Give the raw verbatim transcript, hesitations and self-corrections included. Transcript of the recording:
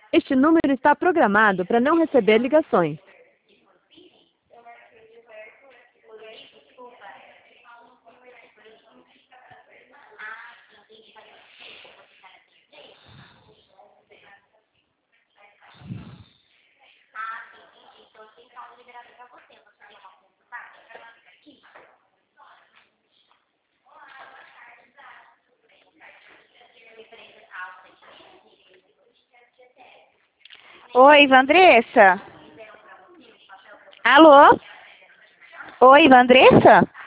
Este número está programado para não receber ligações. Oi, Vandressa? Alô? Oi, Vandressa?